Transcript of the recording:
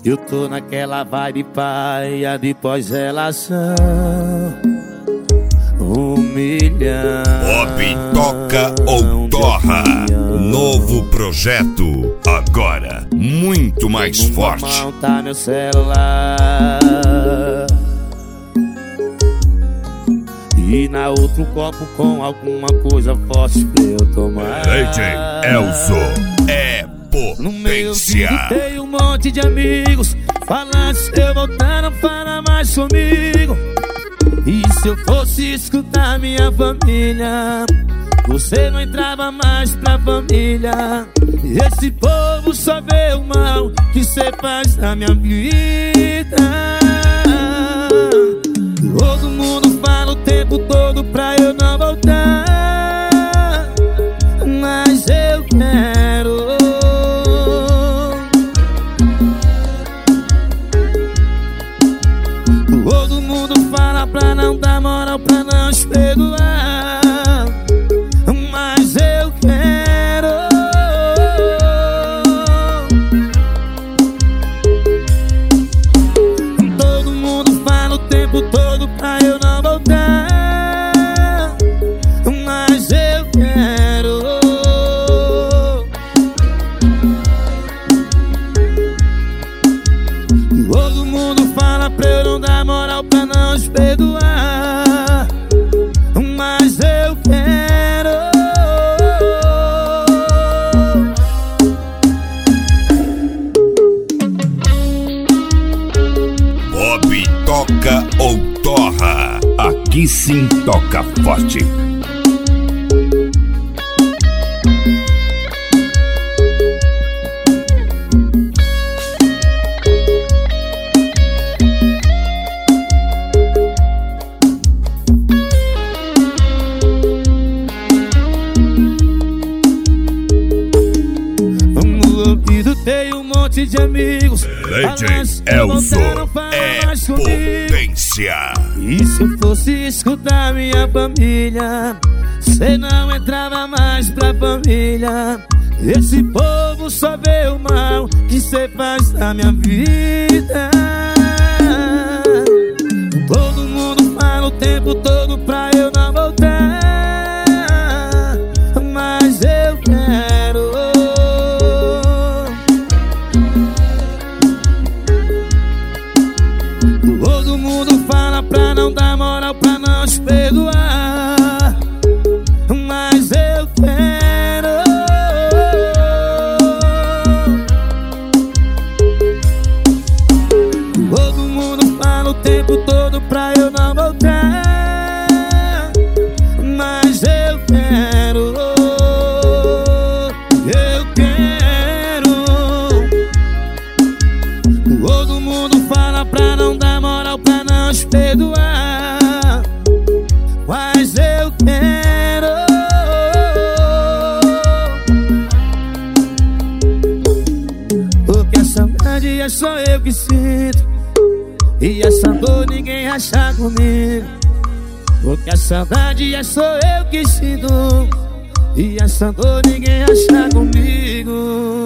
Eu tô naquela vibe paia de pós-relação, humilhão. Bob toca ou torra. Novo projeto, agora muito mais forte. Mão tá meu celular e na outro copo com alguma coisa forte pra eu tomar. DJ Elzo é no meio potência. tem um monte de amigos falando, se eu voltar não fala mais comigo. E se eu fosse escutar minha família, você não entrava mais pra família. Esse povo só vê o mal que cê faz na minha vida. Todo mundo fala o tempo todo pra eu não voltar, mas eu quero. Todo mundo fala pra não dar moral, pra não te perdoar, mas eu quero. Todo mundo fala o tempo todo pra eu não voltar, mas eu quero. Todo mundo fala pra eu não dar moral, pra não te perdoar, mas eu quero. Bob toca ou torra. Aqui sim toca forte. Tem um monte de amigos DJ Elzo é potência. E se eu fosse escutar minha família, cê não entrava mais pra família. Esse povo só vê o mal que cê faz na minha vida. Todo mundo fala o tempo todo pra eu não voltar, mas eu quero. Todo mundo fala pra não dar moral, pra não te perdoar, mas eu quero. Todo mundo fala o tempo todo pra eu não voltar, mas eu quero. Eu quero. Todo mundo fala pra não dar moral, pra não te perdoar, mas eu quero. Porque a saudade é só eu que sinto, e essa dor ninguém acha comigo. Porque a saudade é só eu que sinto, e essa dor ninguém acha comigo.